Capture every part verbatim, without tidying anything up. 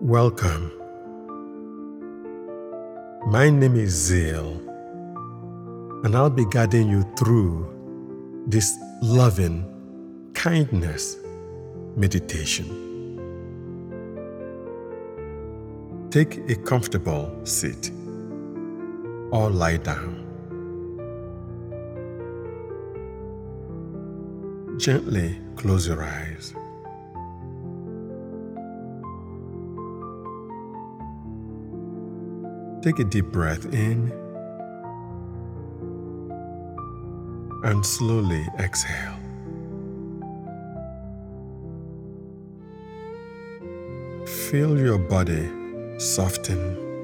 Welcome. My name is Zale, and I'll be guiding you through this loving kindness meditation. Take a comfortable seat or lie down. Gently close your eyes. Take a deep breath in and slowly exhale. Feel your body soften,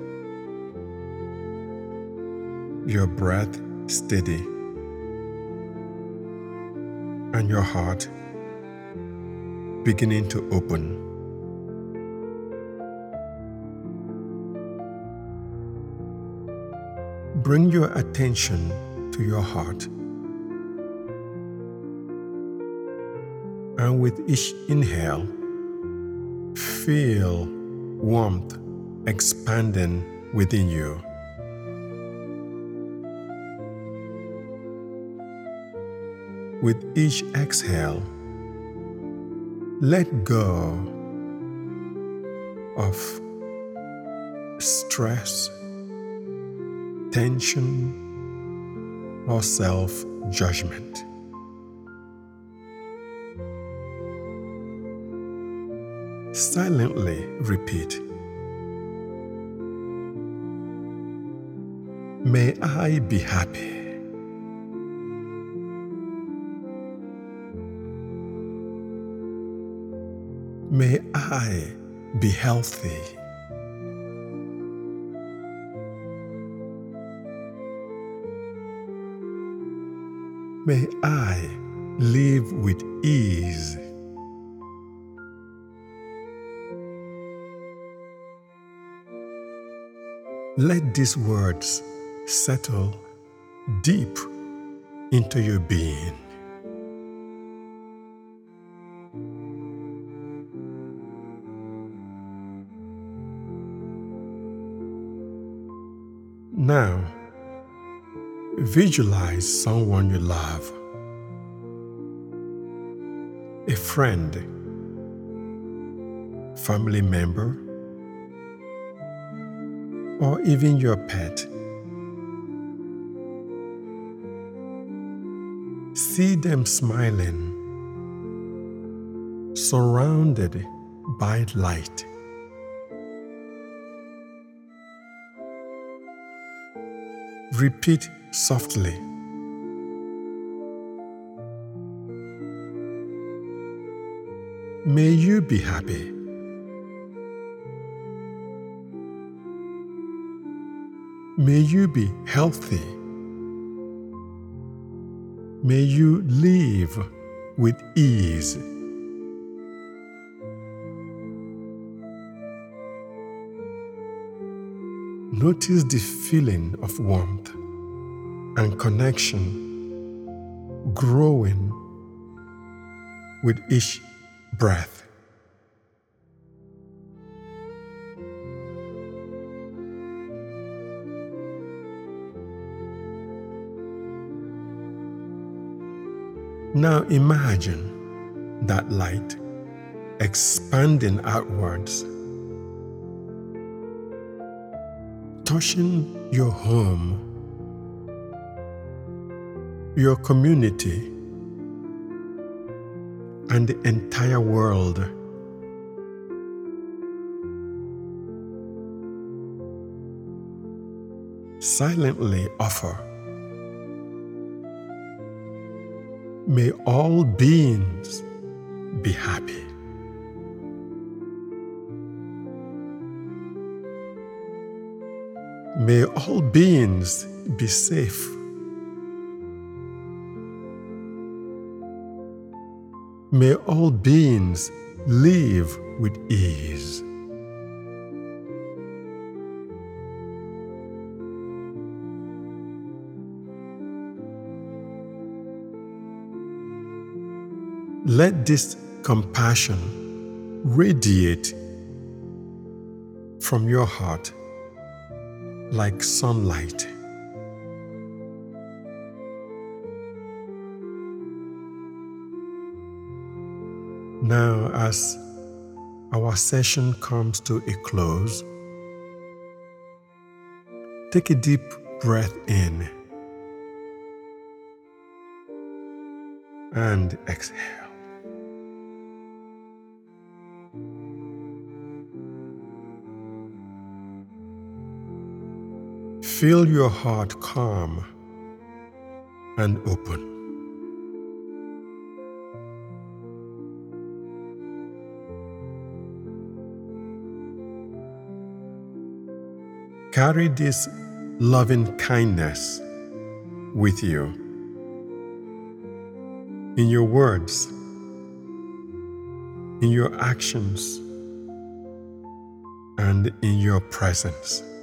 your breath steady, and your heart beginning to open. Bring your attention to your heart, and with each inhale, feel warmth expanding within you. With each exhale, let go of stress, tension, or self-judgment. Silently repeat, "May I be happy. May I be healthy. May I live with ease. Let these words settle deep into your being. Now, visualize someone you love, a friend, family member, or even your pet. See them smiling, surrounded by light. Repeat softly, "May you be happy. May you be healthy. May you live with ease." Notice the feeling of warmth and connection growing with each breath. Now imagine that light expanding outwards, touching your home, your community, and the entire world. Silently offer, "May all beings be happy. May all beings be safe. May all beings live with ease." Let this compassion radiate from your heart like sunlight. Now, as our session comes to a close, take a deep breath in and exhale. Feel your heart calm and open. Carry this loving kindness with you in your words, in your actions, and in your presence.